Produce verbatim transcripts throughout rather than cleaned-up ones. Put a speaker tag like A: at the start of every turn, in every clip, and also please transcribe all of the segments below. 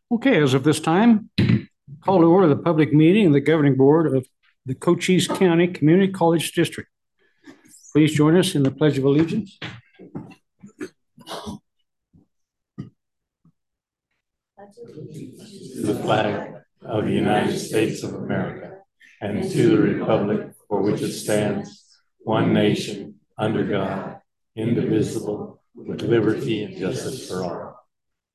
A: Okay, as of this time, call to order the public meeting of the governing board of the Cochise County Community College District. Please join us in the Pledge of Allegiance.
B: To the flag of the United States of America and to the republic for which it stands, one nation, under God, indivisible, with liberty and justice for all.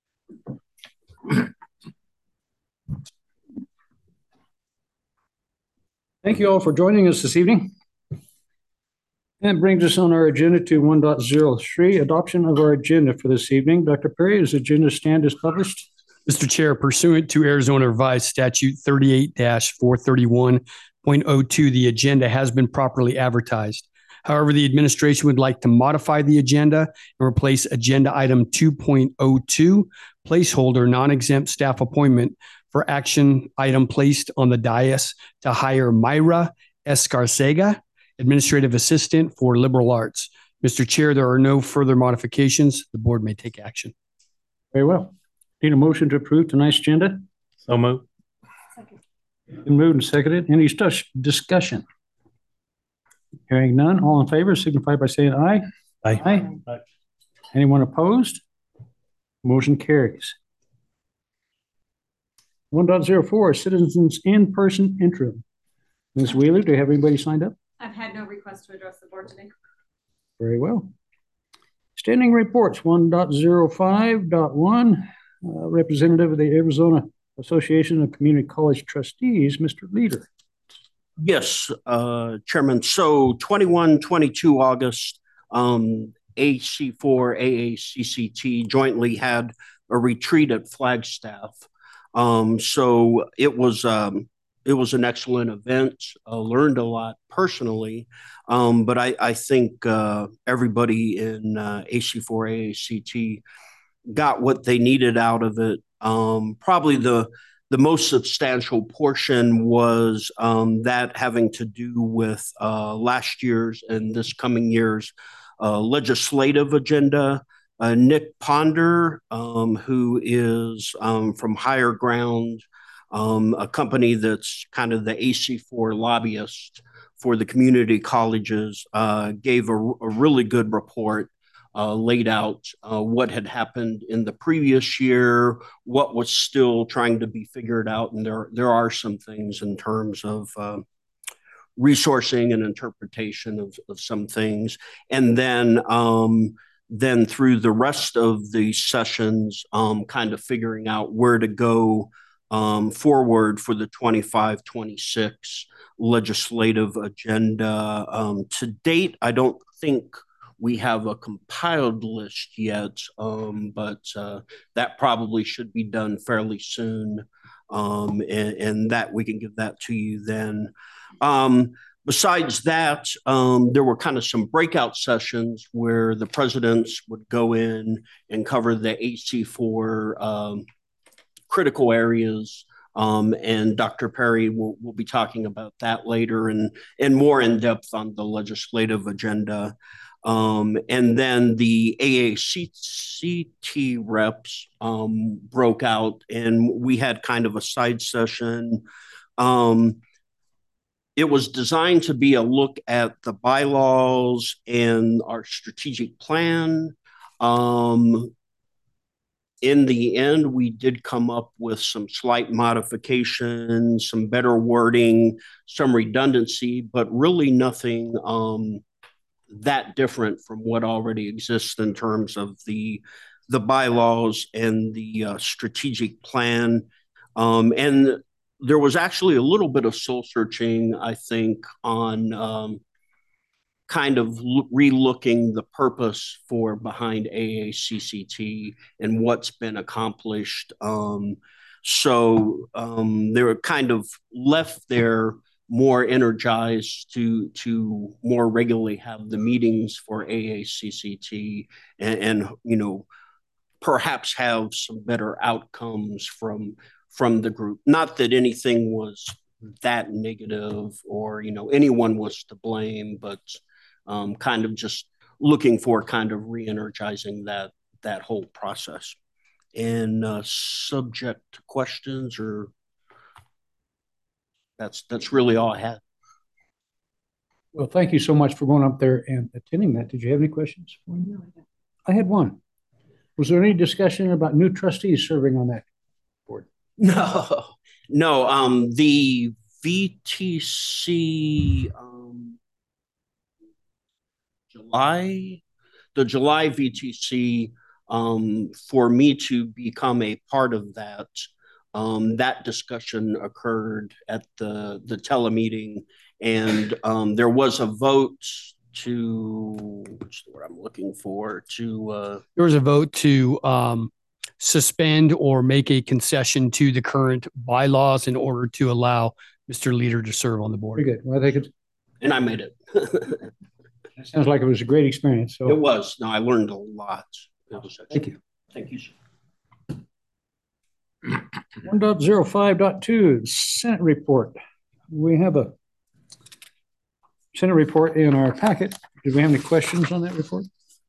A: Thank you all for joining us this evening. That brings us on our agenda to one point oh three, adoption of our agenda for this evening. Doctor Perry, does the agenda stand as published?
C: Mister Chair, pursuant to Arizona Revised Statute thirty-eight dash four thirty-one point oh two, the agenda has been properly advertised. However, the administration would like to modify the agenda and replace agenda item two point oh two, placeholder non-exempt staff appointment, for action item placed on the dais to hire Myra Escarcega, Administrative Assistant for Liberal Arts. Mister Chair, there are no further modifications. The board may take action.
A: Very well. Need a motion to approve tonight's agenda?
B: So moved.
A: Been moved and seconded. Any discussion? Hearing none, all in favor signify by saying aye.
B: Aye.
A: Aye. Aye. Anyone opposed? Motion carries. one point oh four, citizens in-person interim. Miz Wheeler, do you have anybody signed up?
D: I've had no request to address the board today.
A: Very well. Standing reports, one point oh five point one, uh, representative of the Arizona Association of Community College Trustees, Mister Leader.
E: Yes, uh, Chairman. So twenty-one, twenty-two August, um, A C four A A C C T jointly had a retreat at Flagstaff. Um, so it was um, it was an excellent event. Uh, learned a lot personally, um, but I, I think uh, everybody in uh, A C four A A C T got what they needed out of it. Um, probably the the most substantial portion was um, that having to do with uh, last year's and this coming year's uh, legislative agenda. Uh, Nick Ponder, um, who is um, from Higher Ground, um, a company that's kind of the A C four lobbyist for the community colleges, uh, gave a, a really good report, uh, laid out uh, what had happened in the previous year, what was still trying to be figured out, and there, there are some things in terms of uh, resourcing and interpretation of, of some things. And then um, then through the rest of the sessions, um, kind of figuring out where to go um, forward for the twenty-five twenty-six legislative agenda. Um, to date, I don't think we have a compiled list yet, um, but uh, that probably should be done fairly soon, um, and, and that we can give that to you then. Um, Besides that, um, there were kind of some breakout sessions where the presidents would go in and cover the A C four um, critical areas. Um, and Doctor Perry will, will be talking about that later and, and more in depth on the legislative agenda. Um, and then the A A C C T reps um, broke out, and we had kind of a side session. Um, It was designed to be a look at the bylaws and our strategic plan. Um, in the end, we did come up with some slight modifications, some better wording, some redundancy, but really nothing um, that different from what already exists in terms of the, the bylaws and the uh, strategic plan. Um, and there was actually a little bit of soul searching, I think, on um, kind of relooking the purpose for behind A A C C T and what's been accomplished. Um, so um, they were kind of left there more energized to to more regularly have the meetings for A A C C T and, and you know perhaps have some better outcomes from from the group. Not that anything was that negative or, you know, anyone was to blame, but um, kind of just looking for kind of re-energizing that, that whole process. and uh, subject to questions, or that's that's really all I had.
A: Well, thank you so much for going up there and attending that. Did you have any questions? I had one. Was there any discussion about new trustees serving on that board?
E: No, no. Um, the V T C um, July, the July V T C, um, for me to become a part of that. Um, that discussion occurred at the the telemeeting, and um, there was a vote to, what's the word I'm looking for, to uh,
C: There was a vote to um, suspend or make a concession to the current bylaws in order to allow Mister Leader to serve on the board.
A: Very good. Well, I think it's,
E: and I made it.
A: it sounds like it was a great experience. So
E: It was. No, I learned a lot. It was
A: thank you.
E: Thank you, sir.
A: one point oh five point two, Senate report. We have a Senate report in our packet. Did we have any questions on that report?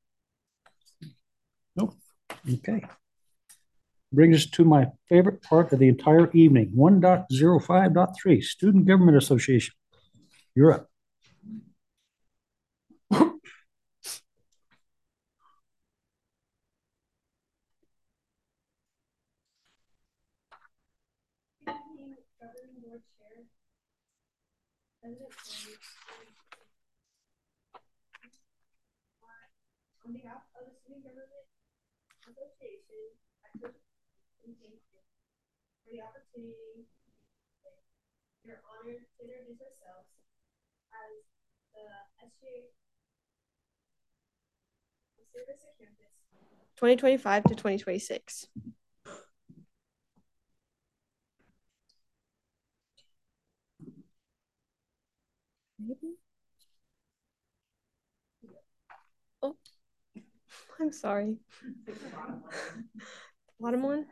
A: Nope. Okay. Brings us to my favorite part of the entire evening, one point oh five point three, Student Government Association. You're up.
F: On behalf of the Student Government Association, I thank you for the opportunity. We're honored to introduce ourselves as the S G A Service Campus twenty twenty-five to twenty twenty-six. Maybe. Oh. I'm sorry. Bottom one?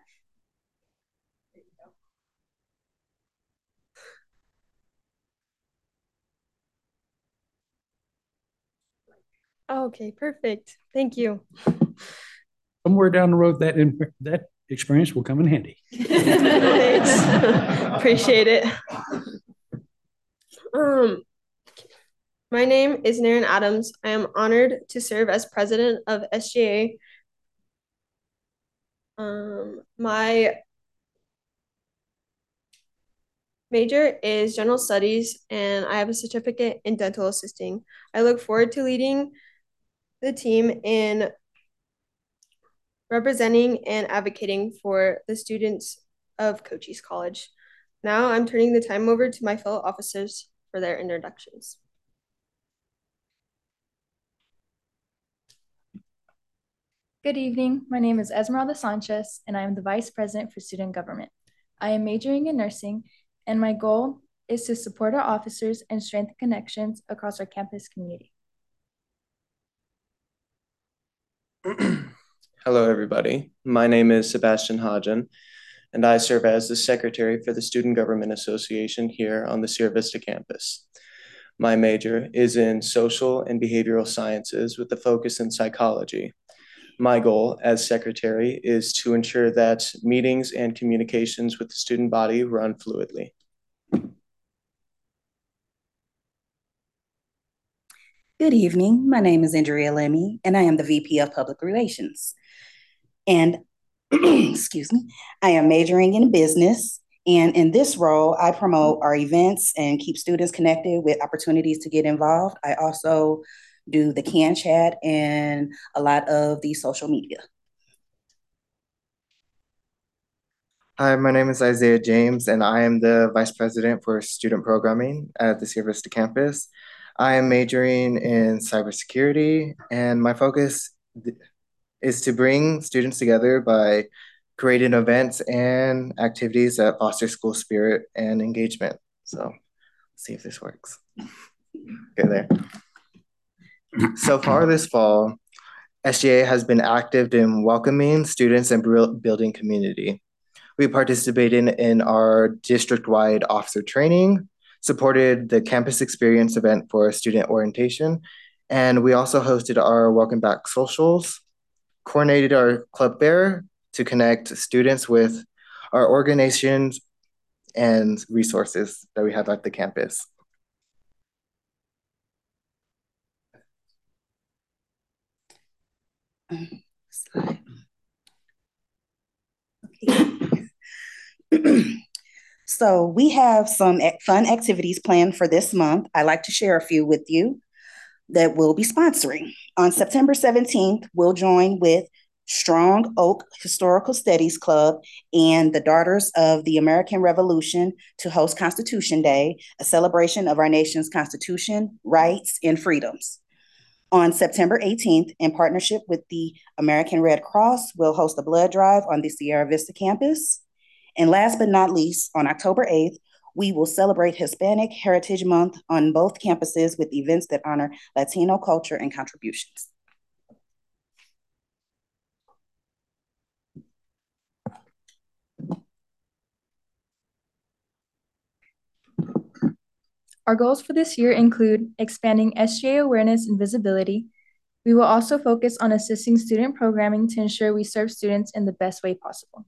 F: Oh, okay, perfect. Thank you.
A: Somewhere down the road, that in, that experience will come in handy.
F: Thanks. Appreciate it. Um, my name is Naren Adams. I am honored to serve as president of S G A. Um, my major is general studies, and I have a certificate in dental assisting. I look forward to leading the team in representing and advocating for the students of Cochise College. Now I'm turning the time over to my fellow officers for their introductions.
G: Good evening. My name is Esmeralda Sanchez, and I am the Vice President for Student Government. I am majoring in nursing, and my goal is to support our officers and strengthen connections across our campus community.
H: Hello, everybody. My name is Sebastian Hodgen, and I serve as the Secretary for the Student Government Association here on the Sierra Vista campus. My major is in social and behavioral sciences with a focus in psychology. My goal as secretary is to ensure that meetings and communications with the student body run fluidly.
I: Good evening. My name is Andrea Lemmy, and I am the V P of Public Relations. And, excuse me, I am majoring in business. And in this role, I promote our events and keep students connected with opportunities to get involved. I also do the CAN chat and a lot of the social media.
H: Hi, my name is Isaiah James, and I am the Vice President for Student Programming at the Sierra Vista campus. I am majoring in cybersecurity, and my focus is to bring students together by creating events and activities that foster school spirit and engagement. So let's see if this works. Okay, there. So far this fall, S G A has been active in welcoming students and building community. We participated in our district-wide officer training, supported the campus experience event for student orientation, and we also hosted our welcome back socials, coordinated our club fair, to connect students with our organizations and resources that we have at the campus.
I: Slide. Okay. So we have some fun activities planned for this month. I'd like to share a few with you that we'll be sponsoring. On September seventeenth, we'll join with Strong Oak Historical Studies Club and the Daughters of the American Revolution to host Constitution Day, a celebration of our nation's Constitution, rights, and freedoms. On September eighteenth, in partnership with the American Red Cross, we'll host a blood drive on the Sierra Vista campus. And last but not least, on October eighth, we will celebrate Hispanic Heritage Month on both campuses with events that honor Latino culture and contributions.
G: Our goals for this year include expanding S G A awareness and visibility. We will also focus on assisting student programming to ensure we serve students in the best way possible.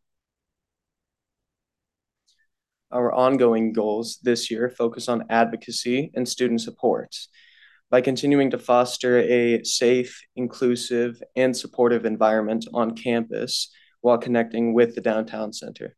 J: Our ongoing goals this year focus on advocacy and student support by continuing to foster a safe, inclusive, and supportive environment on campus while connecting with the downtown center.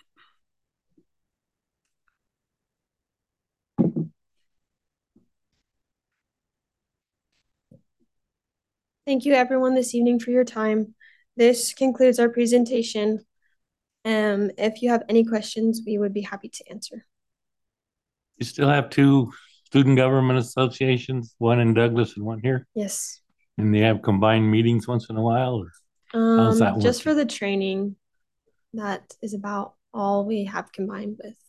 F: Thank you everyone this evening for your time. This concludes our presentation. Um, if you have any questions, we would be happy to answer.
B: You still have two student government associations, one in Douglas and one here?
F: Yes.
B: And they have combined meetings once in a while, or how's that
F: Um, just
B: working?
F: for the training, that is about all we have combined with.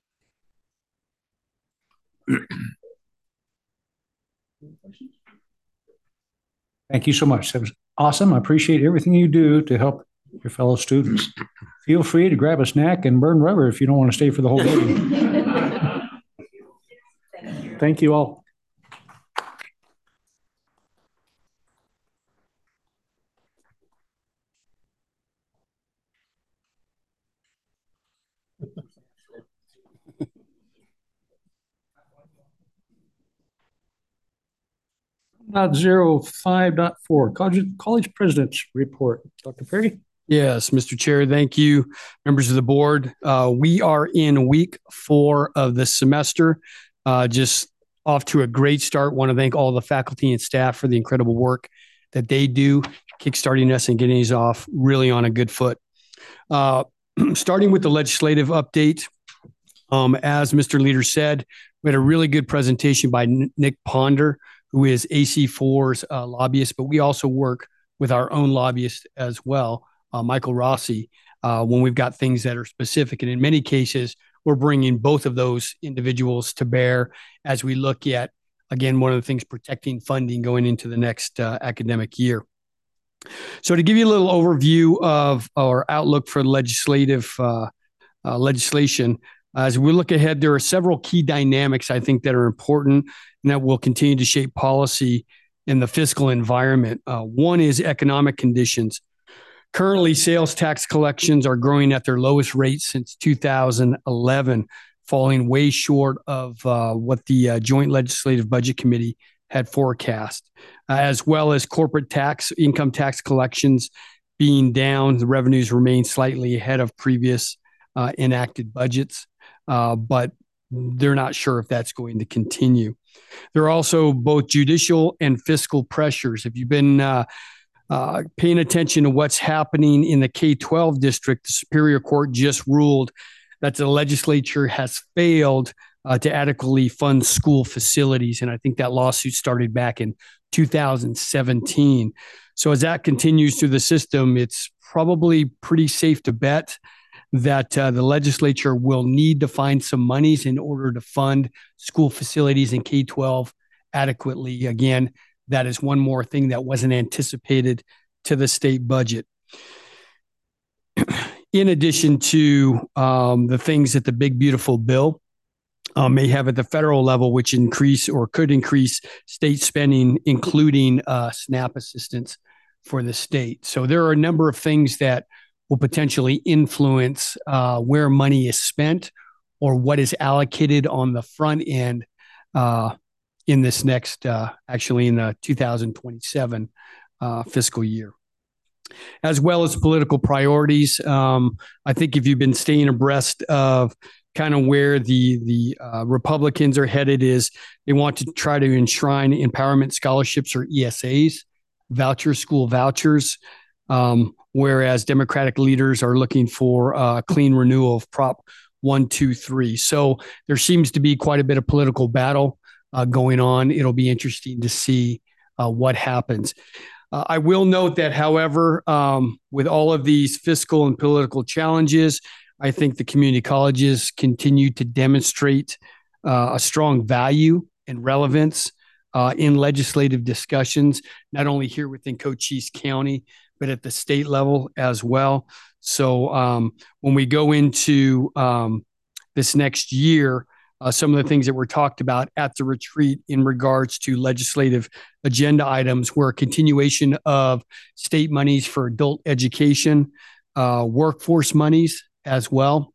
A: Thank you so much. That was awesome. I appreciate everything you do to help your fellow students. Feel free to grab a snack and burn rubber if you don't want to stay for the whole day. Thank you all. Dot zero five dot four, college, college president's report. Doctor Perry?
C: Yes, Mister Chair, thank you. Members of the board, uh, we are in week four of the semester. Uh, just off to a great start. Want to thank all the faculty and staff for the incredible work that they do, kickstarting us and getting us off really on a good foot. Uh, starting with the legislative update, um, as Mister Leader said, we had a really good presentation by Nick Ponder, who is A C four's uh, lobbyist, but we also work with our own lobbyist as well, uh, Michael Rossi, uh, when we've got things that are specific. And in many cases, we're bringing both of those individuals to bear as we look at, again, one of the things, protecting funding going into the next uh, academic year. So to give you a little overview of our outlook for legislative uh, uh, legislation, as we look ahead, there are several key dynamics, I think, that are important and that will continue to shape policy in the fiscal environment. Uh, one is economic conditions. Currently, sales tax collections are growing at their lowest rate since two thousand eleven, falling way short of uh, what the uh, Joint Legislative Budget Committee had forecast, uh, as well as corporate tax, income tax collections being down. The revenues remain slightly ahead of previous uh, enacted budgets, uh, but they're not sure if that's going to continue. There are also both judicial and fiscal pressures. If you've been uh, uh, paying attention to what's happening in the K twelve district, the Superior Court just ruled that the legislature has failed uh, to adequately fund school facilities. And I think that lawsuit started back in two thousand seventeen. So as that continues through the system, it's probably pretty safe to bet that uh, the legislature will need to find some monies in order to fund school facilities in K twelve adequately. Again, that is one more thing that wasn't anticipated to the state budget. In addition to um, the things that the big, beautiful bill uh, may have at the federal level, which increase or could increase state spending, including uh, SNAP assistance for the state. So there are a number of things that will potentially influence uh, where money is spent or what is allocated on the front end uh, in this next, uh, actually in the two thousand twenty-seven uh, fiscal year. As well as political priorities. Um, I think if you've been staying abreast of kind of where the the uh, Republicans are headed is they want to try to enshrine empowerment scholarships or E S As, voucher school vouchers, um, whereas Democratic leaders are looking for uh, clean renewal of Prop one two three. So there seems to be quite a bit of political battle uh, going on. It'll be interesting to see uh, what happens. Uh, I will note that, however, um, with all of these fiscal and political challenges, I think the community colleges continue to demonstrate uh, a strong value and relevance uh, in legislative discussions, not only here within Cochise County, but at the state level as well. So um, when we go into um, this next year, Uh, some of the things that were talked about at the retreat in regards to legislative agenda items were a continuation of state monies for adult education, uh, workforce monies as well.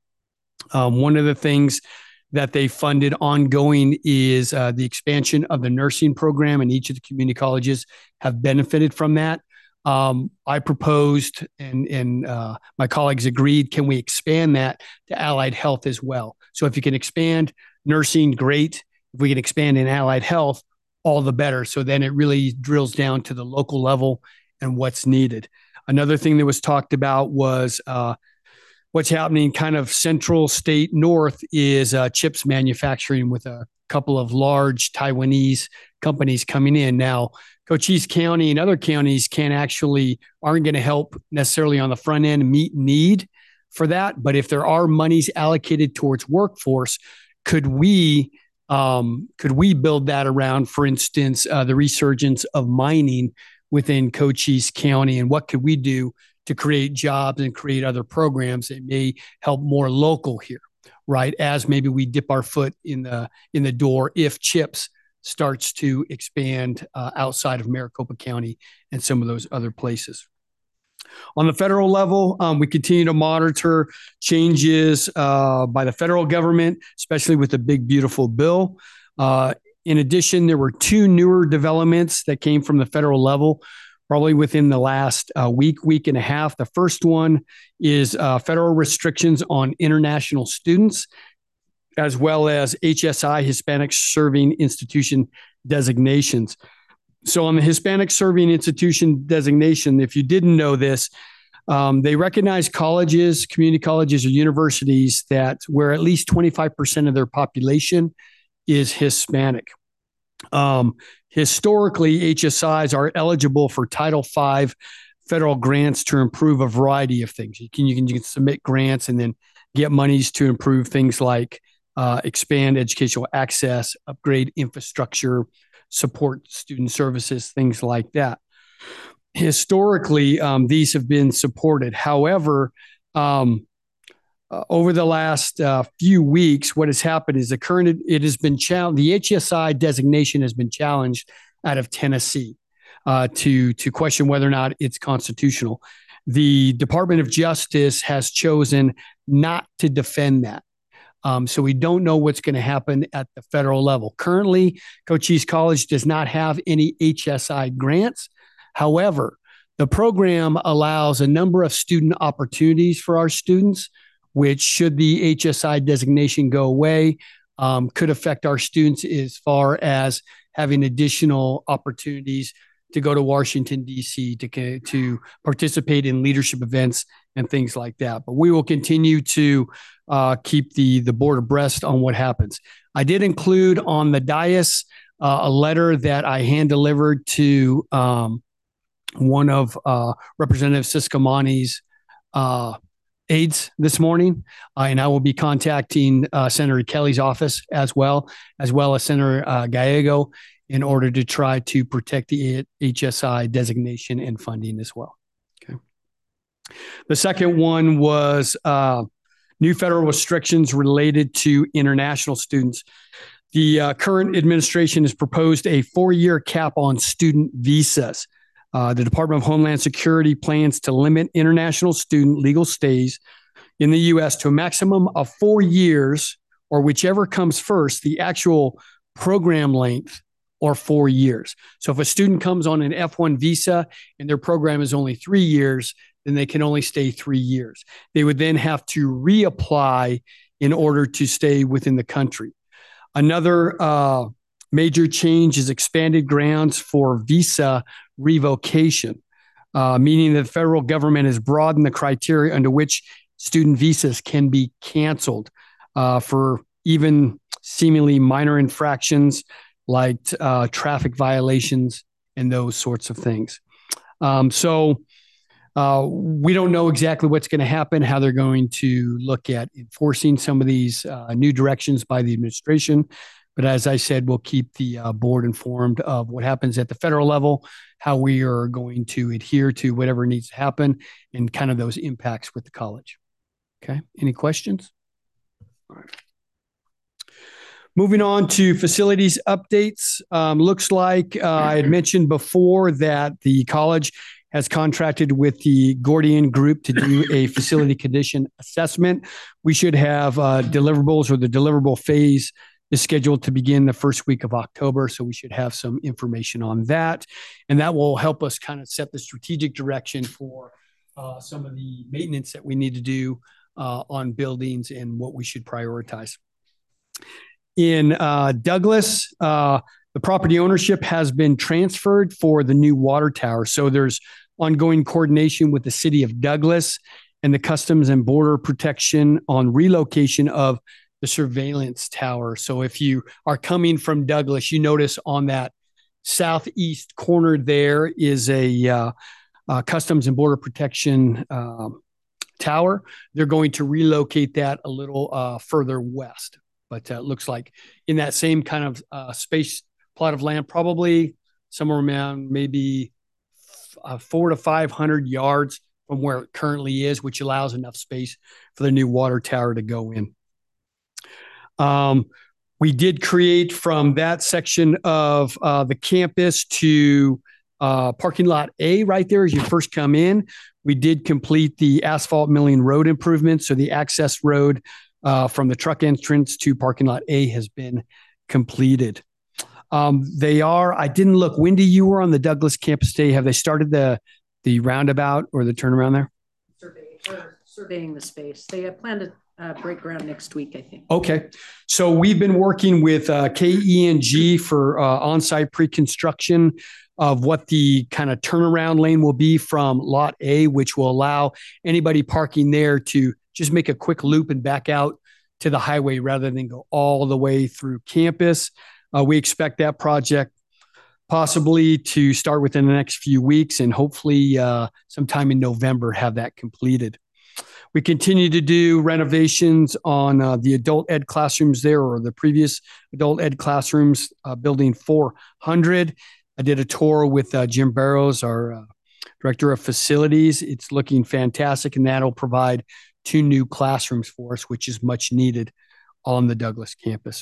C: Um, one of the things that they funded ongoing is uh, the expansion of the nursing program, and each of the community colleges have benefited from that. Um, I proposed, and, and uh, my colleagues agreed, can we expand that to allied health as well? So if you can expand nursing, great. If we can expand in allied health, all the better. So then it really drills down to the local level and what's needed. Another thing that was talked about was uh, what's happening kind of central state north is uh, chips manufacturing with a couple of large Taiwanese companies coming in. Now, Cochise County and other counties can actually, aren't going to help necessarily on the front end meet need for that. But if there are monies allocated towards workforce, could we um, could we build that around, for instance, uh, the resurgence of mining within Cochise County, and what could we do to create jobs and create other programs that may help more local here, right? As maybe we dip our foot in the in the door if CHIPS starts to expand uh, outside of Maricopa County and some of those other places. On the federal level, um, we continue to monitor changes uh, by the federal government, especially with the big, beautiful bill. Uh, in addition, there were two newer developments that came from the federal level, probably within the last uh, week, week and a half. The first one is uh, federal restrictions on international students, as well as H S I, Hispanic Serving Institution designations. So on the Hispanic Serving Institution designation, if you didn't know this, um, they recognize colleges, community colleges, or universities that where at least twenty-five percent of their population is Hispanic. Um, historically, H S Is are eligible for Title five federal grants to improve a variety of things. You can, you can, you can submit grants and then get monies to improve things like uh, expand educational access, upgrade infrastructure, support student services, things like that. Historically, um, these have been supported. However, um, uh, over the last uh, few weeks, what has happened is the current, it has been challenged, the H S I designation has been challenged out of Tennessee uh, to, to question whether or not it's constitutional. The Department of Justice has chosen not to defend that. Um, so we don't know what's going to happen at the federal level. Currently, Cochise College does not have any H S I grants. However, the program allows a number of student opportunities for our students, which, should the H S I designation go away, um, could affect our students as far as having additional opportunities to go to Washington, D C, to, to participate in leadership events and things like that. But we will continue to uh, keep the, the board abreast on what happens. I did include on the dais uh, a letter that I hand-delivered to um, one of uh, Representative Siscomani's uh, aides this morning, uh, and I will be contacting uh, Senator Kelly's office as well, as well as Senator uh, Gallego, in order to try to protect the H S I designation and funding as well. Okay. The second one was uh, new federal restrictions related to international students. The uh, current administration has proposed a four-year cap on student visas. Uh, the Department of Homeland Security plans to limit international student legal stays in the U S to a maximum of four years, or whichever comes first, the actual program length or four years. So if a student comes on an F one visa and their program is only three years, then they can only stay three years. They would then have to reapply in order to stay within the country. Another uh, major change is expanded grounds for visa revocation, uh, meaning that the federal government has broadened the criteria under which student visas can be canceled uh, for even seemingly minor infractions like uh, traffic violations and those sorts of things. Um, so uh, we don't know exactly what's going to happen, how they're going to look at enforcing some of these uh, new directions by the administration. But as I said, we'll keep the uh, board informed of what happens at the federal level, how we are going to adhere to whatever needs to happen, and kind of those impacts with the college. Okay, any questions? All right. Moving on to facilities updates. Um, looks like uh, I had mentioned before that the college has contracted with the Gordian Group to do a facility condition assessment. We should have uh, deliverables, or the deliverable phase is scheduled to begin the first week of October. So we should have some information on that. And that will help us kind of set the strategic direction for uh, some of the maintenance that we need to do uh, on buildings and what we should prioritize. In uh, Douglas, uh, the property ownership has been transferred for the new water tower. So there's ongoing coordination with the city of Douglas and the Customs and Border Protection on relocation of the surveillance tower. So if you are coming from Douglas, you notice on that southeast corner there is a uh, uh, Customs and Border Protection uh, tower. They're going to relocate that a little uh, further west. But uh, it looks like in that same kind of uh, space plot of land, probably somewhere around maybe uh, four to five hundred yards from where it currently is, which allows enough space for the new water tower to go in. Um, we did create from that section of uh, the campus to uh, parking lot A right there as you first come in. We did complete the asphalt milling road improvements. So the access road uh, from the truck entrance to parking lot A has been completed. Um, they are, I didn't look, Wendy, you were on the Douglas campus today. Have they started the, the roundabout or the turnaround there?
K: Survey, or surveying the space. They have planned to uh, break ground next week, I think.
C: Okay. So we've been working with uh, K E and G for uh, on-site pre-construction of what the kind of turnaround lane will be from lot A, which will allow anybody parking there to just make a quick loop and back out to the highway rather than go all the way through campus. Uh, we expect that project possibly to start within the next few weeks and hopefully uh, sometime in November have that completed. We continue to do renovations on uh, the adult ed classrooms there, or the previous adult ed classrooms, uh, building four hundred. I did a tour with uh, Jim Barrows, our uh, director of facilities. It's looking fantastic, and that'll provide two new classrooms for us, which is much needed on the Douglas campus.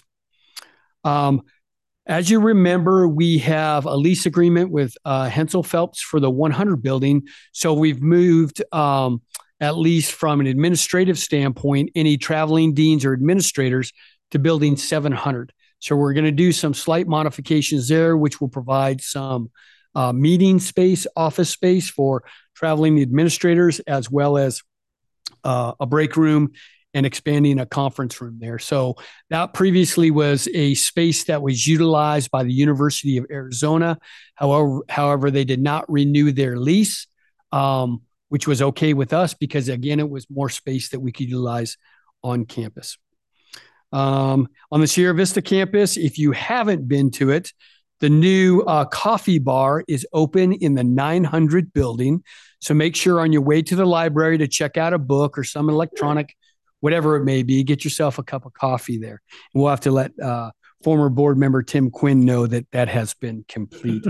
C: Um, As you remember, we have a lease agreement with uh, Hensel Phelps for the one hundred building. So we've moved, um, at least from an administrative standpoint, any traveling deans or administrators to building seven hundred. So we're going to do some slight modifications there, which will provide some uh, meeting space, office space for traveling administrators, as well as uh, a break room and expanding a conference room there. So that previously was a space that was utilized by the University of Arizona. However, however, they did not renew their lease, um, which was okay with us because, again, it was more space that we could utilize on campus. Um, on the Sierra Vista campus, if you haven't been to it, the new uh, coffee bar is open in the nine hundred building. So make sure on your way to the library to check out a book or some electronic, whatever it may be, get yourself a cup of coffee there. And we'll have to let uh, former board member Tim Quinn know that that has been completed.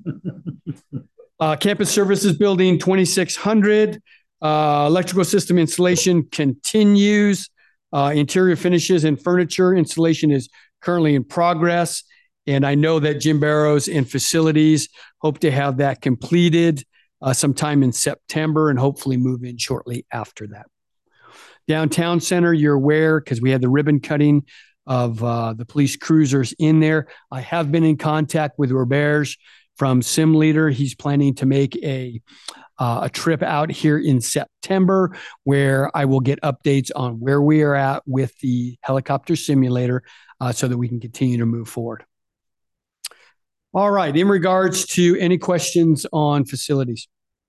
C: uh, Campus Services Building twenty-six hundred, uh, electrical system installation continues. Uh, interior finishes and furniture installation is currently in progress. And I know that Jim Barrows and facilities hope to have that completed uh, sometime in September and hopefully move in shortly after that. Downtown Center, you're aware because we had the ribbon cutting of uh, the police cruisers in there. I have been in contact with Roberge from Sim Leader. He's planning to make a uh, a trip out here in September where I will get updates on where we are at with the helicopter simulator uh, so that we can continue to move forward. All right. In regards to any questions on facilities,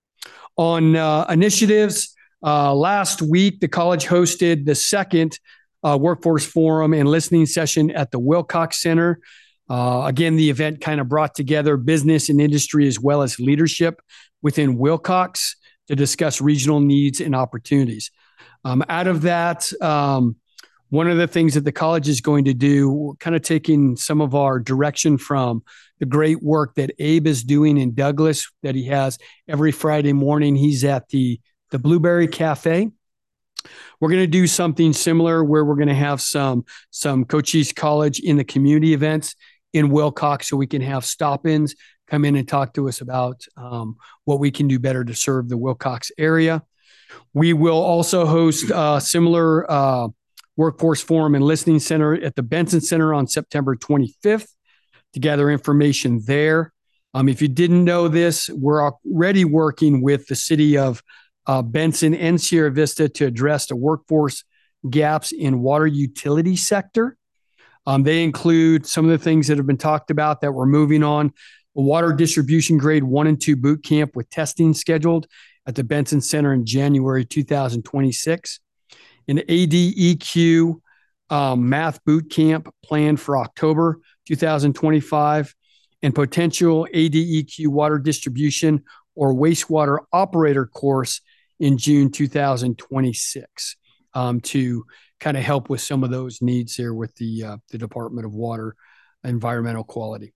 C: on uh, initiatives, uh, last week the college hosted the second uh, workforce forum and listening session at the Wilcox Center. Uh, again, the event kind of brought together business and industry as well as leadership within Wilcox to discuss regional needs and opportunities. Um, out of that, um, one of the things that the college is going to do, we're kind of taking some of our direction from the great work that Abe is doing in Douglas that he has every Friday morning. He's at the, the Blueberry Cafe. We're going to do something similar where we're going to have some, some Cochise College in the community events in Wilcox so we can have stop-ins come in and talk to us about um, what we can do better to serve the Wilcox area. We will also host a similar uh, workforce forum and listening center at the Benson Center on September twenty-fifth to gather information there. Um, if you didn't know this, we're already working with the city of uh, Benson and Sierra Vista to address the workforce gaps in water utility sector. Um, they include some of the things that have been talked about that we're moving on. A water distribution grade one and two boot camp with testing scheduled at the Benson Center in January two thousand twenty-six. An A D E Q um, math boot camp planned for October two thousand twenty-five, and potential A D E Q water distribution or wastewater operator course in June two thousand twenty-six um, to kind of help with some of those needs here with the, uh, the Department of Water Environmental Quality.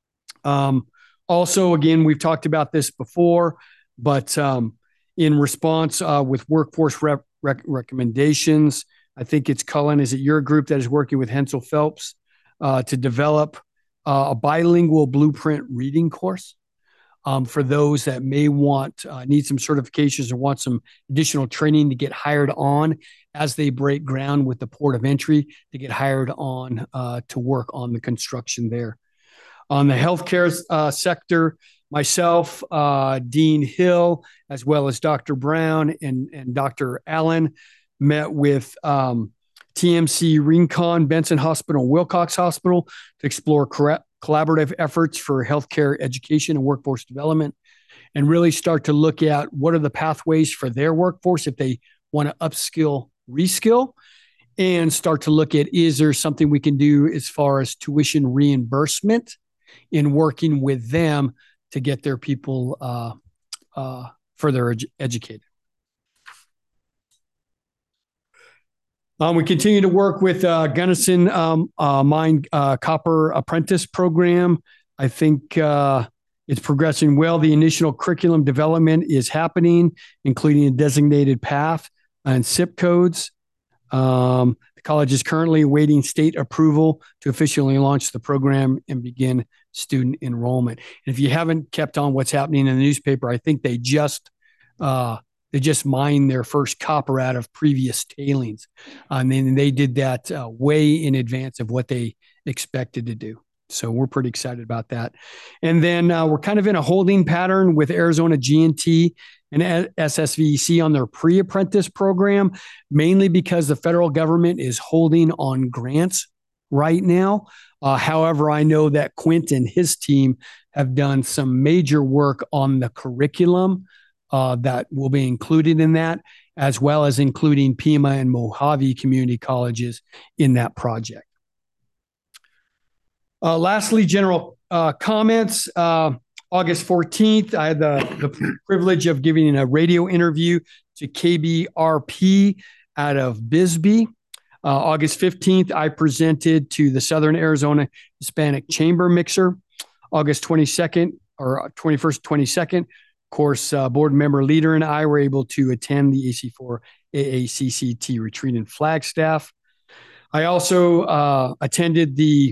C: Um, also, again, we've talked about this before, but um, in response uh, with workforce rep rec recommendations, I think it's Cullen, is it your group that is working with Hensel Phelps uh, to develop uh, a bilingual blueprint reading course um, for those that may want, uh, need some certifications or want some additional training to get hired on as they break ground with the port of entry to get hired on uh, to work on the construction there. On the healthcare uh, sector, myself, uh, Dean Hill, as well as Doctor Brown and, and Doctor Allen met with um, T M C Rincon, Benson Hospital, Wilcox Hospital to explore collaborative efforts for healthcare education and workforce development and really start to look at what are the pathways for their workforce if they want to upskill, reskill, and start to look at, is there something we can do as far as tuition reimbursement in working with them to get their people uh, uh, further ed educated. Um, we continue to work with uh, Gunnison um, uh, Mine uh, Copper Apprentice Program. I think uh, it's progressing well. The initial curriculum development is happening, including a designated path and S I P codes. Um, the college is currently awaiting state approval to officially launch the program and begin student enrollment. And if you haven't kept on what's happening in the newspaper, I think they just uh, they just mined their first copper out of previous tailings. I mean, they did that uh, way in advance of what they expected to do. So we're pretty excited about that. And then uh, we're kind of in a holding pattern with Arizona G and T and S S V E C on their pre-apprentice program, mainly because the federal government is holding on grants right now. Uh, however, I know that Quint and his team have done some major work on the curriculum uh, that will be included in that, as well as including Pima and Mojave community colleges in that project. Uh, lastly, general uh, comments. Uh, August fourteenth, I had the, the privilege of giving a radio interview to K B R P out of Bisbee. Uh, August fifteenth, I presented to the Southern Arizona Hispanic Chamber Mixer. August twenty-second, or twenty-first, twenty-second, of course, uh, board member leader and I were able to attend the A C four A A C C T retreat in Flagstaff. I also uh, attended the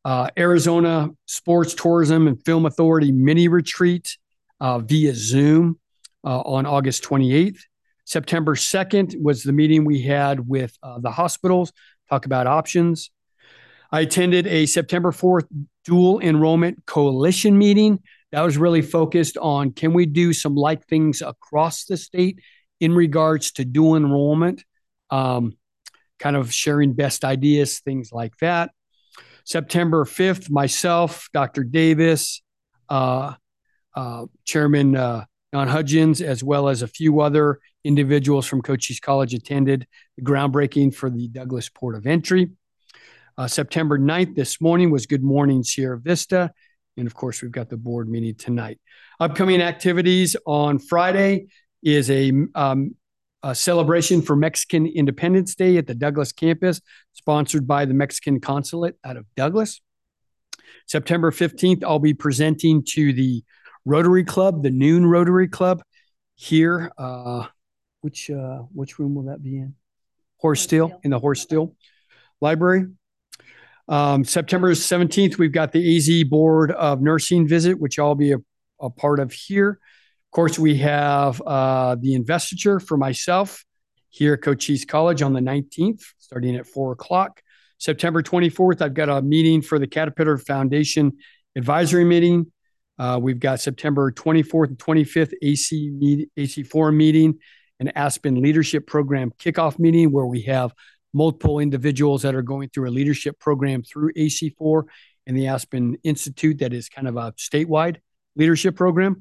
C: Uh, Arizona Sports Tourism and Film Authority mini retreat uh, via Zoom uh, on August twenty-eighth. September second was the meeting we had with uh, the hospitals, talk about options. I attended a September fourth dual enrollment coalition meeting. That was really focused on, can we do some like things across the state in regards to dual enrollment, um, kind of sharing best ideas, things like that. September fifth, myself, Doctor Davis, uh, uh, Chairman uh, Don Hudgens, as well as a few other individuals from Cochise College attended the groundbreaking for the Douglas Port of Entry. Uh, September ninth, this morning, was Good Morning Sierra Vista. And of course, we've got the board meeting tonight. Upcoming activities on Friday is a, um, a celebration for Mexican Independence Day at the Douglas campus, sponsored by the Mexican Consulate out of Douglas. September fifteenth, I'll be presenting to the Rotary Club, the Noon Rotary Club here. Uh, which uh, which room will that be in? Horse Still, in the Horse Still Library. Um, September seventeenth, we've got the A Z Board of Nursing visit, which I'll be a, a part of here. Of course, we have uh, the investiture for myself here at Cochise College on the nineteenth, starting at four o'clock. September twenty-fourth, I've got a meeting for the Caterpillar Foundation advisory meeting. Uh, we've got September twenty-fourth and twenty-fifth A C meet, A C forum meeting, an Aspen Leadership Program kickoff meeting where we have multiple individuals that are going through a leadership program through A C four and the Aspen Institute that is kind of a statewide leadership program.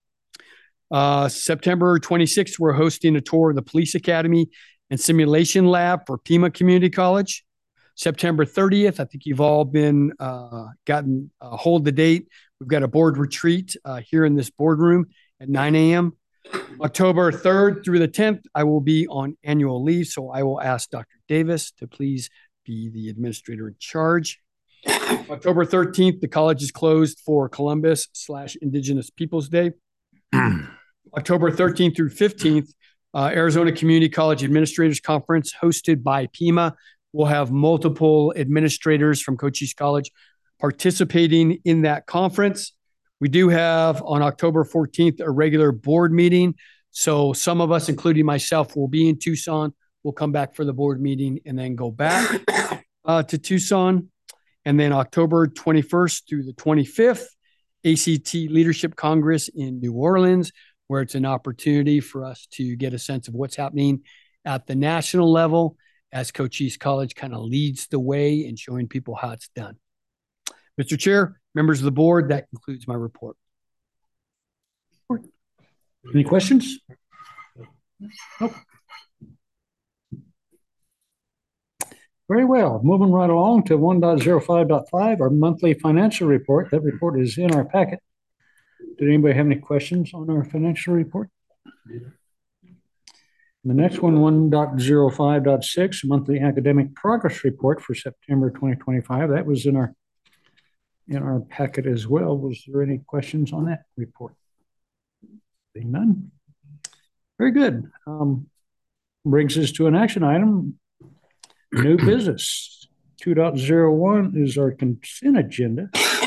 C: Uh, September twenty-sixth, we're hosting a tour of the Police Academy and Simulation Lab for Pima Community College. September thirtieth, I think you've all been uh, gotten a hold of the date. We've got a board retreat uh, here in this boardroom at nine a.m. October third through the tenth, I will be on annual leave, so I will ask Doctor Davis to please be the administrator in charge. October thirteenth, the college is closed for Columbus slash Indigenous Peoples Day. October thirteenth through fifteenth, uh, Arizona Community College Administrators Conference hosted by Pima. We'll have multiple administrators from Cochise College participating in that conference. We do have on October fourteenth a regular board meeting. So some of us, including myself, will be in Tucson. We'll come back for the board meeting and then go back uh, to Tucson. And then October twenty-first through the twenty-fifth, A C T Leadership Congress in New Orleans, where it's an opportunity for us to get a sense of what's happening at the national level as Cochise College kind of leads the way in showing people how it's done. Mister Chair, members of the board, that concludes my report.
A: Any questions? Nope. Very well. Moving right along to one point oh five point five, our monthly financial report. That report is in our packet. Did anybody have any questions on our financial report? The next one, one point oh five point six, monthly academic progress report for September twenty twenty-five. That was in our in our packet as well. Was there any questions on that report? Being none. Very good. Um, brings us to an action item. New business. two point oh one is our consent agenda.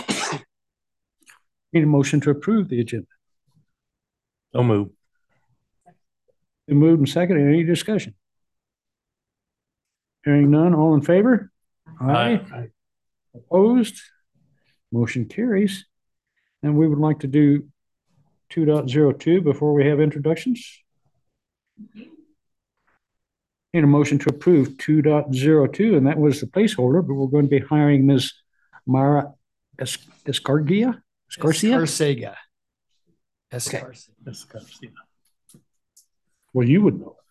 A: Need a motion to approve the agenda.
B: So move.
A: Been moved and seconded. Any discussion? Hearing none. All in favor? Aye. Aye. Opposed? Motion carries. And we would like to do two point oh two before we have introductions. Need a motion to approve two point oh two, and that was the placeholder, but we're going to be hiring Miz Mara Escargia. Escarcia?
C: Escarcega.
A: Escarcia. Escarcia. Well, you would know.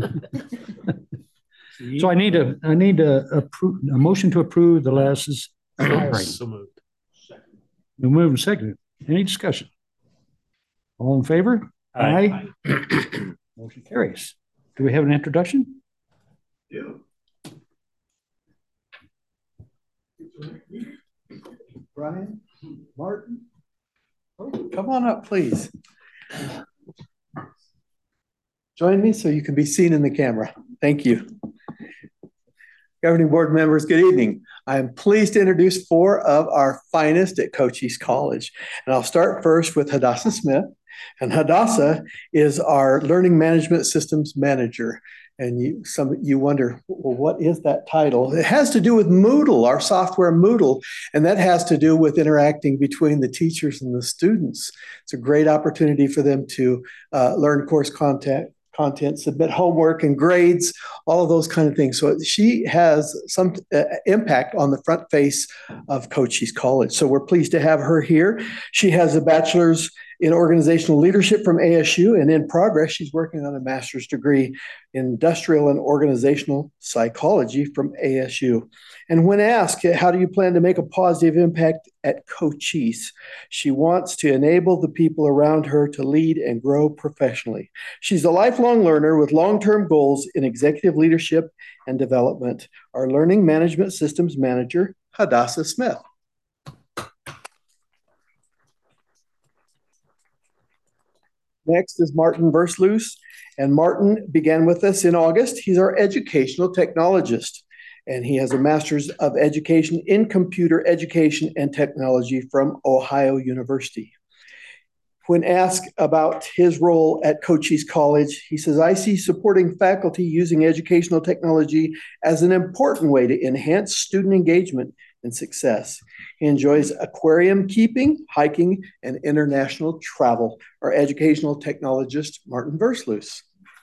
A: So I need a I need a, approve, a motion to approve the last is
B: So moved.
A: We move and second. Any discussion? All in favor?
B: Aye.
A: Aye. Motion carries. Do we have an introduction?
L: Yeah. Brian, Martin, oh, come on up, please. Join me so you can be seen in the camera. Thank you. Governing board members, good evening. I am pleased to introduce four of our finest at Cochise College. And I'll start first with Hadassah Smith. And Hadassah is our Learning Management Systems Manager. And you, some, you wonder, well, what is that title? It has to do with Moodle, our software Moodle, and that has to do with interacting between the teachers and the students. It's a great opportunity for them to uh, learn course content, content, submit homework and grades, all of those kind of things. So she has some uh, impact on the front face of Cochise College. So we're pleased to have her here. She has a bachelor's in organizational leadership from A S U, and in progress, she's working on a master's degree in industrial and organizational psychology from A S U. And when asked, how do you plan to make a positive impact at Cochise? She wants to enable the people around her to lead and grow professionally. She's a lifelong learner with long-term goals in executive leadership and development. Our Learning Management Systems Manager, Hadassah Smith. Next is Martin Versluis, and Martin began with us in August. He's our educational technologist, and he has a master's of education in computer education and technology from Ohio University. When asked about his role at Cochise College, he says, I see supporting faculty using educational technology as an important way to enhance student engagement and success. He enjoys aquarium keeping, hiking, and international travel. Our educational technologist, Martin Versluis.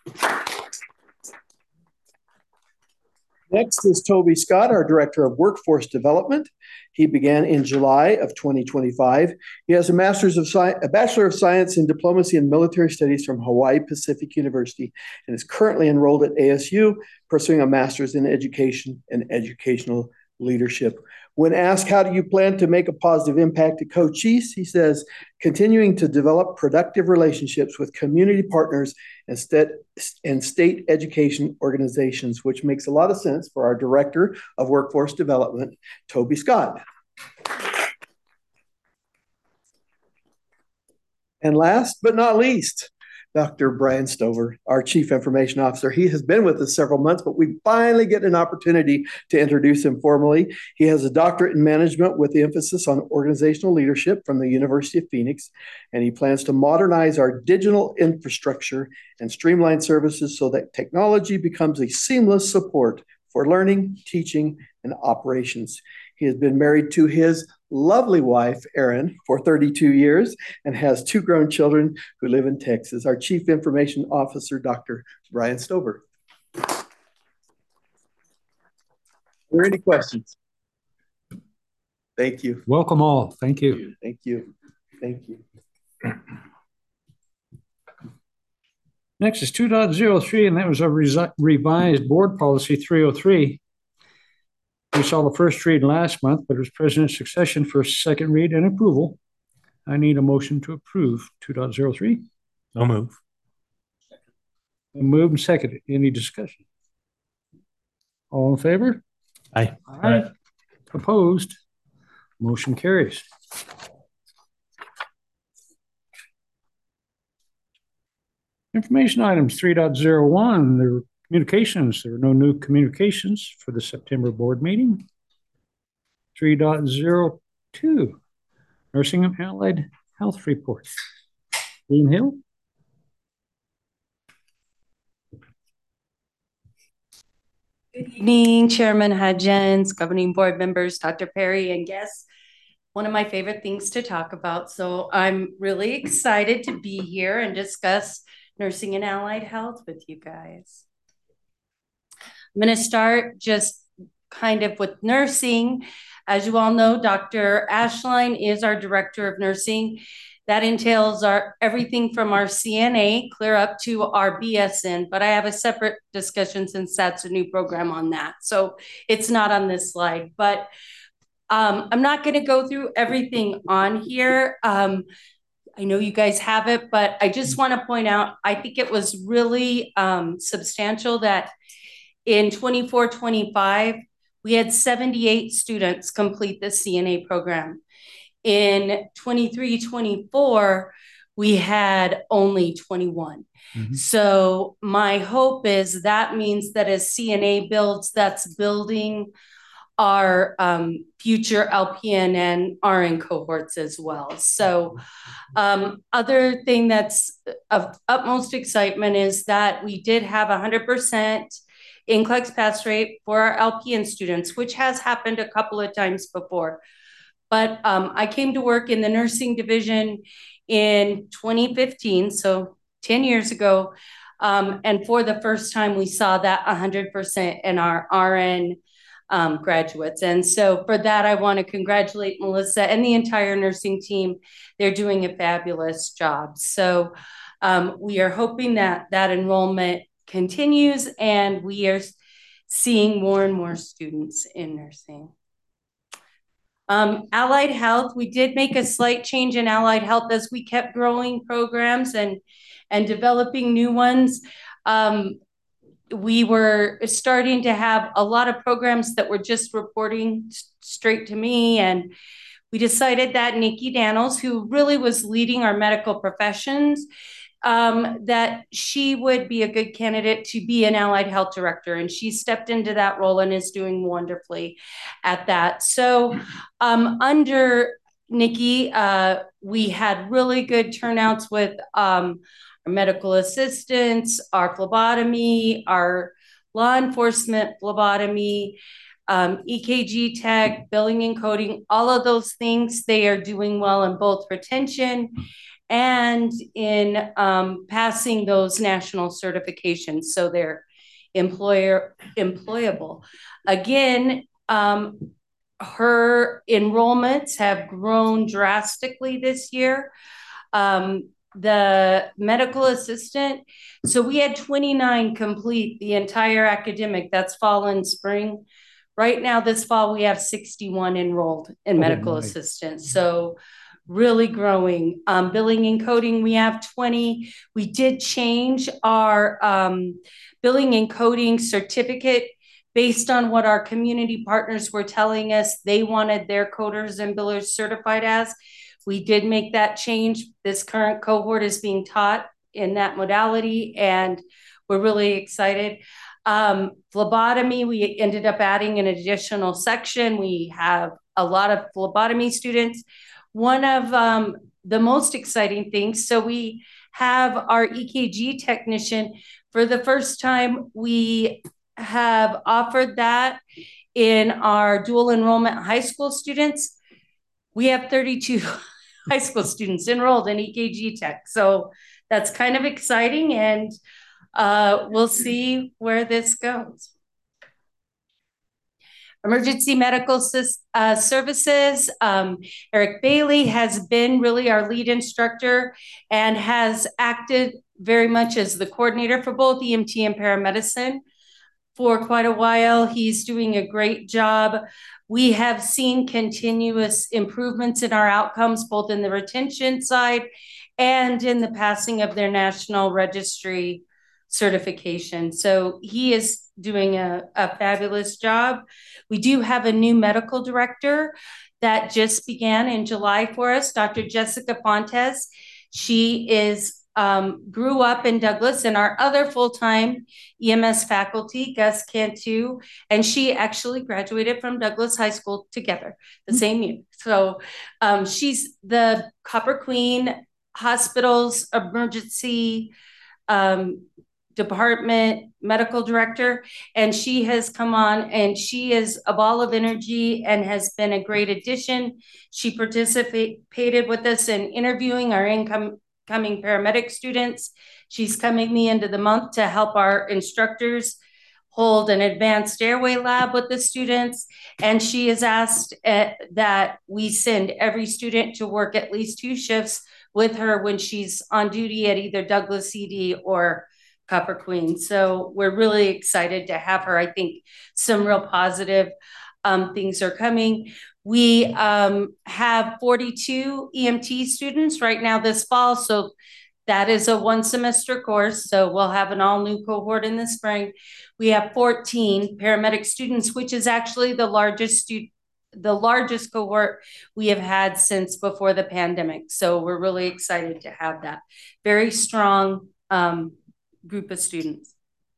L: Next is Toby Scott, our Director of Workforce Development. He began in July of twenty twenty-five. He has a Master's of Sci- a Bachelor of Science in Diplomacy and Military Studies from Hawaii Pacific University and is currently enrolled at A S U, pursuing a Master's in Education and Educational Leadership. When asked, how do you plan to make a positive impact at Cochise? He says, continuing to develop productive relationships with community partners and, state, and state education organizations, which makes a lot of sense for our Director of Workforce Development, Toby Scott. And last but not least, Doctor Brian Stover, our Chief Information Officer. He has been with us several months, but we finally get an opportunity to introduce him formally. He has a doctorate in management with the emphasis on organizational leadership from the University of Phoenix, and he plans to modernize our digital infrastructure and streamline services so that technology becomes a seamless support for learning, teaching, and operations. He has been married to his lovely wife, Erin, for thirty-two years and has two grown children who live in Texas. Our Chief Information Officer, Doctor Brian Stover. Are there any questions? Thank you.
A: Welcome all. Thank you.
L: Thank you. Thank you.
A: Next is two point oh three, and that was a revised board policy three oh three. We saw the first read last month, but it was president's succession for second read and approval. I need a motion to approve two point oh three.
B: No move.
A: Moved and seconded. Any discussion? All in favor?
B: Aye.
A: Aye. Opposed? Motion carries. Information items three point oh one, there were communications. There were no new communications for the September board meeting. three point oh two, Nursing and Allied Health Report. Dean Hill.
M: Good evening, Chairman Hudgens, governing board members, Doctor Perry, and guests. One of my favorite things to talk about. So I'm really excited to be here and discuss nursing and allied health with you guys. I'm going to start just kind of with nursing. As you all know, Doctor Ashline is our director of nursing. That entails our everything from our C N A clear up to our B S N, but I have a separate discussion since that's a new program on that. So it's not on this slide, but um, I'm not going to go through everything on here. Um, I know you guys have it, but I just want to point out, I think it was really um, substantial that in twenty-four twenty-five, we had seventy-eight students complete the C N A program. In twenty-three twenty-four, we had only twenty-one. Mm-hmm. So my hope is that means that as C N A builds, that's building our um, future L P N and R N cohorts as well. So um, other thing that's of utmost excitement is that we did have one hundred percent N C L E X pass rate for our L P N students, which has happened a couple of times before. But um, I came to work in the nursing division in twenty fifteen, so ten years ago. Um, and for the first time, we saw that one hundred percent in our R N um, graduates. And so for that, I want to congratulate Melissa and the entire nursing team. They're doing a fabulous job. So um, we are hoping that that enrollment continues and we are seeing more and more students in nursing. Um, allied health, we did make a slight change in allied health as we kept growing programs and, and developing new ones. Um, we were starting to have a lot of programs that were just reporting straight to me. And we decided that Nikki Daniels, who really was leading our medical professions, um, that she would be a good candidate to be an allied health director. And she stepped into that role and is doing wonderfully at that. So um, under Nikki, uh, we had really good turnouts with um, our medical assistants, our phlebotomy, our law enforcement phlebotomy, um, E K G tech, billing and coding, all of those things. They are doing well in both retention and in um, passing those national certifications, so they're employer employable. Again, um, her enrollments have grown drastically this year. Um, the medical assistant, so we had twenty-nine complete the entire academic, that's fall and spring. Right now, this fall, we have sixty-one enrolled in medical oh assistants. So really growing. Um, billing and coding, we have twenty. We did change our um, billing and coding certificate based on what our community partners were telling us they wanted their coders and billers certified as. We did make that change. This current cohort is being taught in that modality, and we're really excited. Um, phlebotomy, we ended up adding an additional section. We have a lot of phlebotomy students. One of um, the most exciting things, so we have our E K G technician. For the first time, we have offered that in our dual enrollment high school students. We have thirty-two high school students enrolled in E K G tech. So that's kind of exciting, and uh, we'll see where this goes. Emergency medical uh, services. Um, Eric Bailey has been really our lead instructor and has acted very much as the coordinator for both E M T and paramedicine for quite a while. He's doing a great job. We have seen continuous improvements in our outcomes, both in the retention side and in the passing of their national registry certification. So he is doing a, a fabulous job. We do have a new medical director that just began in July for us, Doctor Jessica Fontes. She is um, grew up in Douglas, and our other full-time E M S faculty, Gus Cantu, and she actually graduated from Douglas High School together the same year. So um, she's the Copper Queen Hospital's emergency um, department medical director, and she has come on and she is a ball of energy and has been a great addition. She participated with us in interviewing our incoming paramedic students. She's coming the end of the month to help our instructors hold an advanced airway lab with the students, and she has asked uh, that we send every student to work at least two shifts with her when she's on duty at either Douglas C D or Copper Queen. So we're really excited to have her. I think some real positive um, things are coming. We um, have forty-two E M T students right now this fall. So that is a one semester course. So we'll have an all new cohort in the spring. We have fourteen paramedic students, which is actually the largest stu the largest cohort we have had since before the pandemic. So we're really excited to have that very strong um, group of students.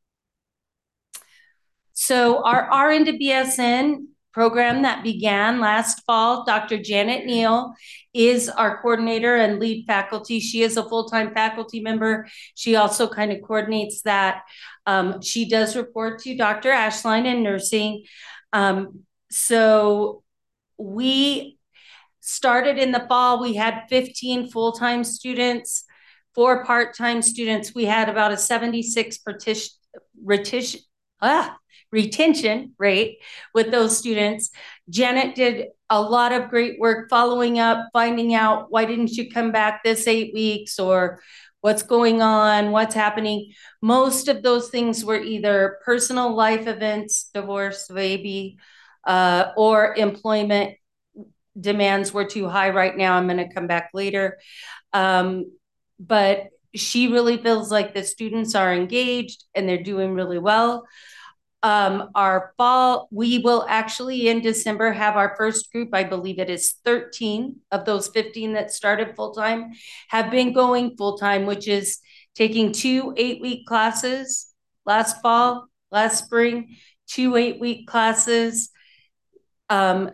M: So our R N to B S N program that began last fall, Doctor Janet Neal is our coordinator and lead faculty. She is a full-time faculty member. She also kind of coordinates that. Um, she does report to Doctor Ashline in nursing. Um, so we started in the fall, we had fifteen full-time students, four part-time students. We had about a seventy-six partition, retention, ah, retention rate with those students. Janet did a lot of great work following up, finding out why didn't you come back this eight weeks or what's going on, what's happening. Most of those things were either personal life events, divorce, baby, uh, or employment demands were too high right now. I'm going to come back later. Um, but she really feels like the students are engaged and they're doing really well. Um, our fall, we will actually in December have our first group. I believe it is thirteen of those fifteen that started full-time have been going full-time, which is taking two eight-week classes last fall, last spring, two eight-week classes, um,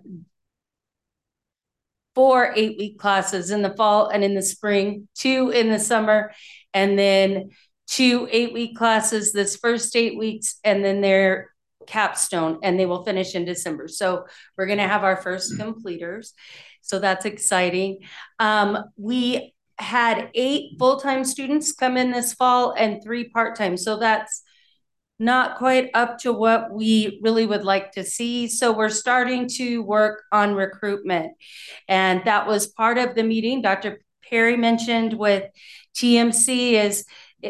M: four eight-week classes in the fall and in the spring, two in the summer, and then two eight-week classes this first eight weeks, and then their capstone, and they will finish in December. So we're going to have our first completers. So that's exciting. Um, we had eight full-time students come in this fall and three part-time. So that's not quite up to what we really would like to see. So we're starting to work on recruitment. And that was part of the meeting Doctor Perry mentioned with T M C is,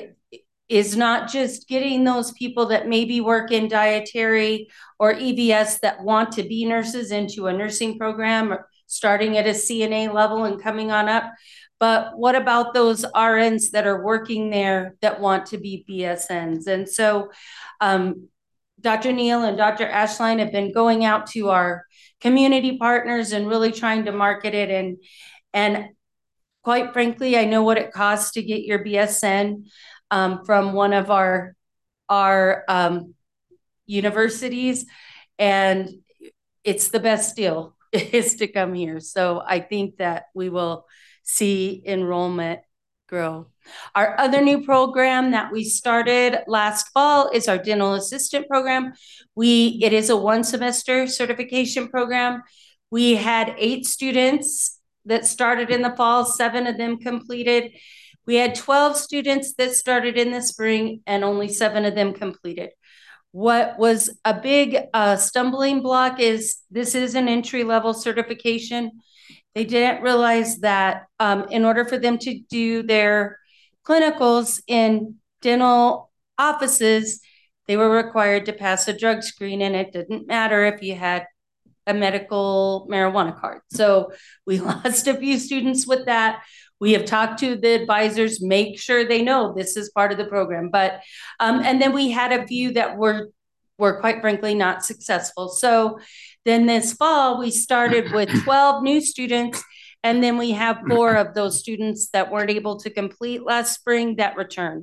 M: is not just getting those people that maybe work in dietary or E V S that want to be nurses into a nursing program, starting at a C N A level and coming on up. But what about those R Ns that are working there that want to be B S Ns? And so um, Doctor Neal and Doctor Ashline have been going out to our community partners and really trying to market it. And, and quite frankly, I know what it costs to get your B S N um, from one of our, our um, universities. And it's the best deal is to come here. So I think that we will see enrollment grow. Our other new program that we started last fall is our dental assistant program. We, it is a one semester certification program. We had eight students that started in the fall, seven of them completed. We had twelve students that started in the spring and only seven of them completed. What was a big uh, stumbling block is this is an entry-level certification. They didn't realize that um, in order for them to do their clinicals in dental offices, they were required to pass a drug screen, and it didn't matter if you had a medical marijuana card. So we lost a few students with that. We have talked to the advisors, make sure they know this is part of the program. But, um, and then we had a few that were, were quite frankly not successful. So then this fall, we started with twelve new students, and then we have four of those students that weren't able to complete last spring that returned.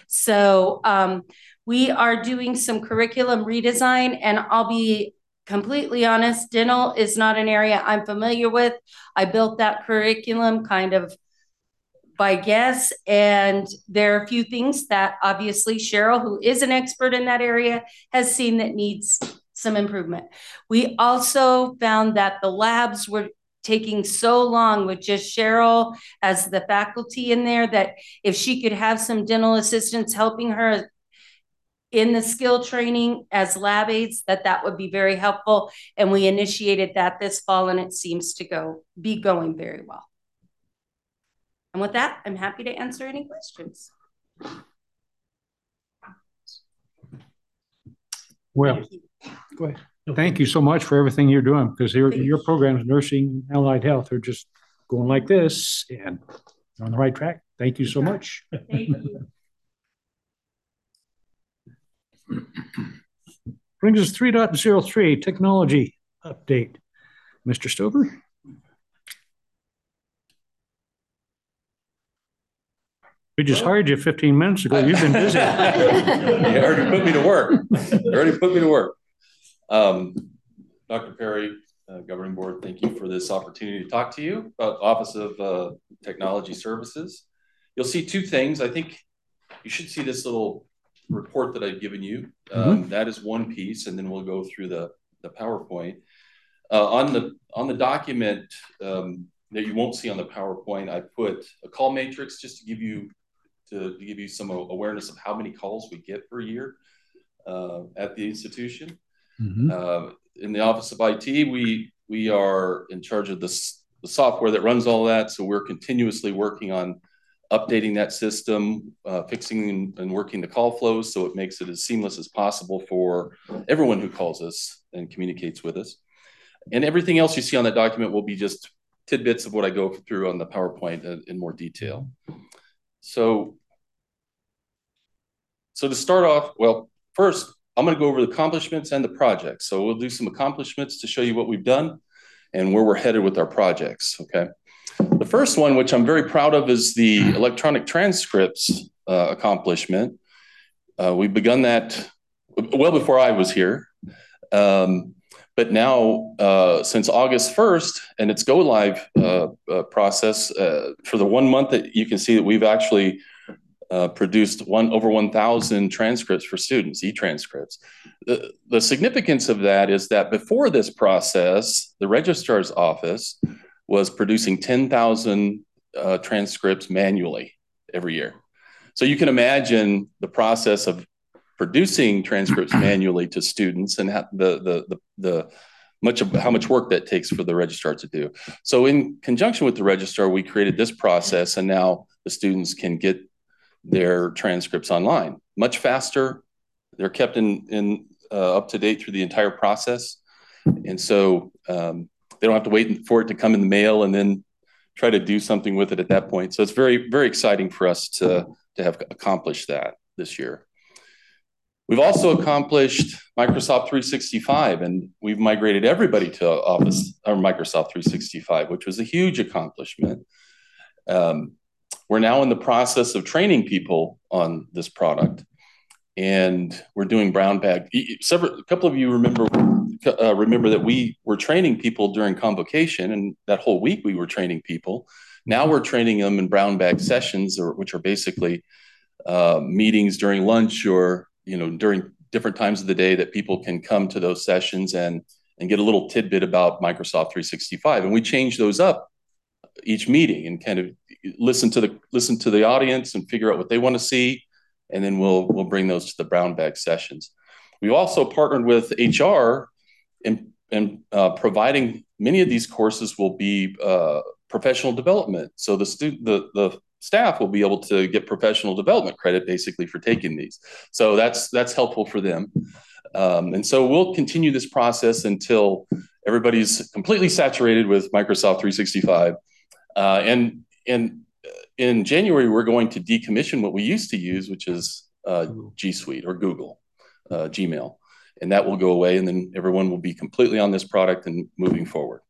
M: So um, we are doing some curriculum redesign, and I'll be completely honest, dental is not an area I'm familiar with. I built that curriculum kind of by guess, and there are a few things that obviously Cheryl, who is an expert in that area, has seen that needs some improvement. We also found that the labs were taking so long with just Cheryl as the faculty in there that if she could have some dental assistants helping her in the skill training as lab aides, that that would be very helpful. And we initiated that this fall, and it seems to go be going very well. And with that, I'm happy to answer any questions.
A: Well, go ahead. Thank you so much for everything you're doing, because your, your programs, nursing, allied health, are just going like this, and you're on the right track. Thank you so much.
M: Thank you.
A: Brings us three point oh three, technology update. Mister Stover? We just hired you fifteen minutes ago. You've been busy.
N: You already put me to work. You already put me to work. Um, Doctor Perry, uh, Governing Board, thank you for this opportunity to talk to you about Office of uh, Technology Services. You'll see two things. I think you should see this little report that I've given you. Um, mm-hmm. That is one piece, and then we'll go through the, the PowerPoint. Uh, on the on the document um, that you won't see on the PowerPoint, I put a call matrix just to give you To, to give you some awareness of how many calls we get per year uh, at the institution. Mm-hmm. Uh, in the Office of I T, we we are in charge of this, the software that runs all that. So we're continuously working on updating that system, uh, fixing and, and working the call flows so it makes it as seamless as possible for everyone who calls us and communicates with us. And everything else you see on that document will be just tidbits of what I go through on the PowerPoint in, in more detail. So, so to start off, well, first, I'm going to go over the accomplishments and the projects. So we'll do some accomplishments to show you what we've done and where we're headed with our projects, okay? The first one, which I'm very proud of, is the electronic transcripts uh, accomplishment. Uh, we've begun that well before I was here. Um, but now, uh, since August first, and it's go live uh, uh, process, uh, for the one month that you can see that we've actually uh, produced one over one thousand transcripts for students, e-transcripts. The, the significance of that is that before this process, the registrar's office was producing ten thousand uh, transcripts manually every year. So you can imagine the process of producing transcripts manually to students and the, the, the, the much of how much work that takes for the registrar to do. So in conjunction with the registrar, we created this process, and now the students can get their transcripts online much faster. They're kept in, in uh, up to date through the entire process. And so um, they don't have to wait for it to come in the mail and then try to do something with it at that point. So it's very, very exciting for us to, to have accomplished that this year. We've also accomplished Microsoft three sixty-five, and we've migrated everybody to Office or Microsoft three sixty-five, which was a huge accomplishment. Um, we're now in the process of training people on this product, and we're doing brown bag. Several, a couple of you remember uh, remember that we were training people during convocation, and that whole week we were training people. Now we're training them in brown bag sessions, or which are basically uh, meetings during lunch or you know, during different times of the day that people can come to those sessions and, and get a little tidbit about Microsoft three sixty-five. And we change those up each meeting and kind of listen to the, listen to the audience and figure out what they want to see. And then we'll, we'll bring those to the brown bag sessions. We've also partnered with H R in, in uh, providing many of these courses will be uh, professional development. So the student, the, the staff will be able to get professional development credit basically for taking these. So that's that's helpful for them. Um, and so we'll continue this process until everybody's completely saturated with Microsoft three sixty-five. Uh, and, and in January, we're going to decommission what we used to use, which is uh, G Suite or Google, uh, Gmail. And that will go away, and then everyone will be completely on this product and moving forward.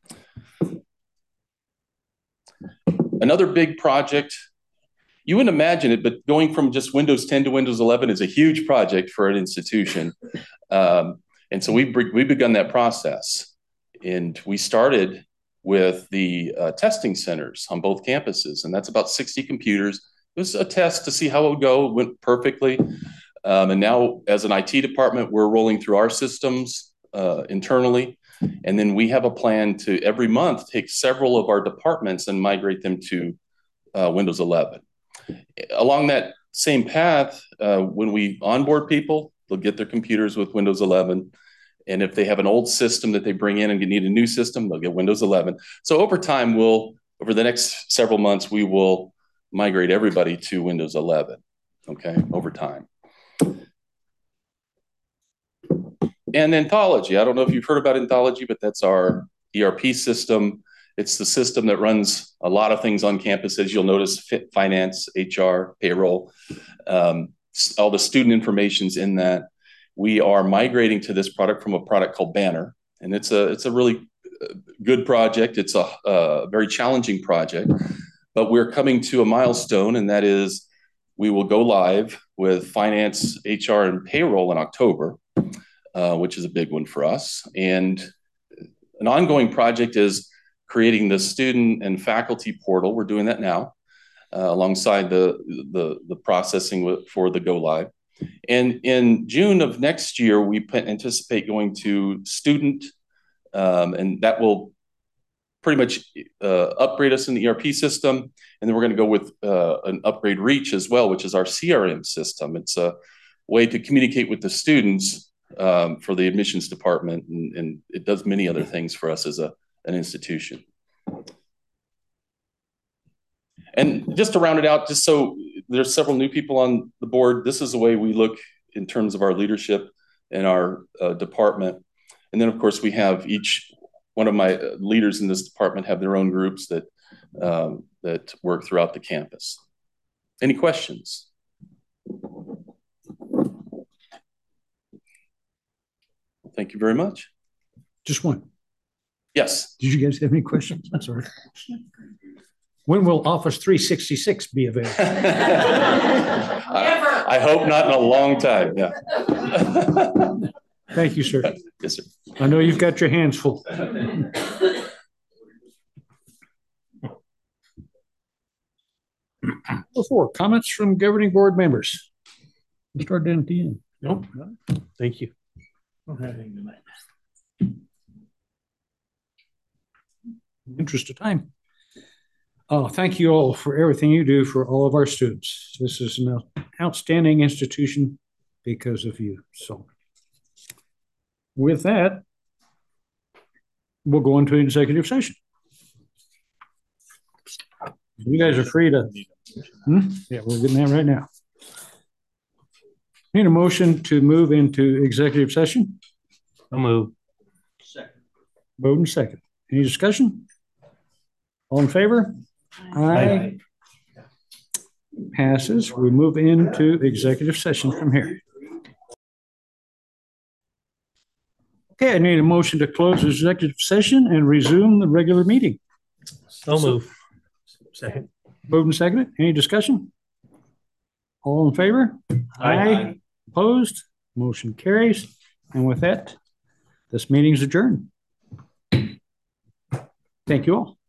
N: Another big project, you wouldn't imagine it, but going from just Windows ten to Windows eleven is a huge project for an institution. Um, and so we've, we've begun that process. And we started with the uh, testing centers on both campuses, and that's about sixty computers. It was a test to see how it would go. It went perfectly. Um, and now as an I T department, we're rolling through our systems uh, internally. And then we have a plan to every month take several of our departments and migrate them to uh, Windows eleven. Along that same path, uh, when we onboard people, they'll get their computers with Windows eleven. And if they have an old system that they bring in and need a new system, they'll get Windows eleven. So over time, we'll, over the next several months, we will migrate everybody to Windows eleven, okay, over time. And Anthology, I don't know if you've heard about Anthology, but that's our E R P system. It's the system that runs a lot of things on campus, as you'll notice, finance, H R, payroll, um, all the student information's in that. We are migrating to this product from a product called Banner. And it's a, it's a really good project. It's a, a very challenging project, but we're coming to a milestone, and that is we will go live with finance, H R, and payroll in October, uh, which is a big one for us. And an ongoing project is creating the student and faculty portal. We're doing that now, uh, alongside the, the, the processing for the go live. And in June of next year, we anticipate going to student, um, and that will pretty much uh, upgrade us in the E R P system. And then we're going to go with uh, an upgrade reach as well, which is our C R M system. It's a way to communicate with the students um, for the admissions department, and, and it does many other things for us as a, an institution. And just to round it out, just so there's several new people on the board, this is the way we look in terms of our leadership in our uh, department. And then, of course, we have each one of my leaders in this department have their own groups that um, that work throughout the campus. Any questions? Thank you very much.
A: Just one.
N: Yes.
A: Did you guys have any questions? I'm sorry. When will Office three sixty-six be available?
N: I, I hope not in a long time. Yeah.
A: Thank you, sir.
N: Yes, sir.
A: I know you've got your hands full. Before comments from governing board members. We'll start down at the end. Nope. Thank you. Interest of time. Oh, thank you all for everything you do for all of our students. This is an outstanding institution because of you. So with that, we'll go into executive session. You guys are free to, hmm? Yeah, we're getting that right now. Need a motion to move into executive session?
B: I'll move.
A: Second. Bowden second. Any discussion? All in favor? Aye. Aye. Passes. We move into executive session from here. Okay, I need a motion to close the executive session and resume the regular meeting.
B: So move. Second.
A: Moved and seconded. Any discussion? All in favor?
B: Aye.
A: Aye. Opposed? Motion carries. And with that, this meeting is adjourned. Thank you all.